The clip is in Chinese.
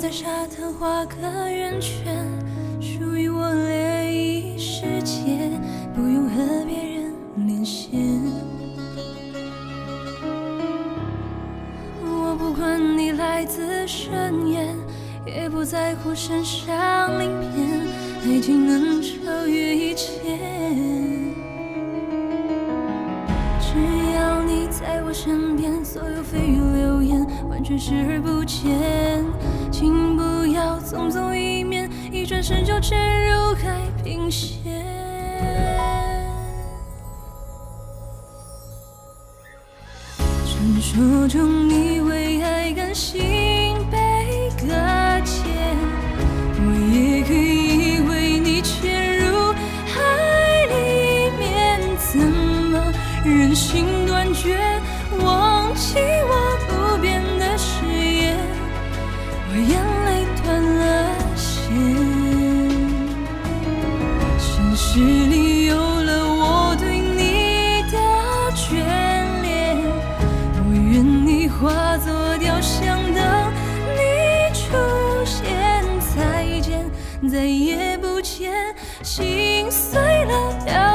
在沙滩画个圆圈，属于我涟漪世界，不用和别人连线。我不管你来自深渊，也不在乎身上鳞片，爱情能超越一切。只要你在我身边，所有蜚语流言完全视而不见。请不要匆匆一面，一转身就沉入海平线。传说中你为爱甘心被搁浅，我也可以为你潜入海里面，怎么忍心断绝，忘记我不变的誓言，我眼泪断了线。现实里有了我对你的眷恋，我愿你化作雕像，等你出现，再见再也不见，心碎了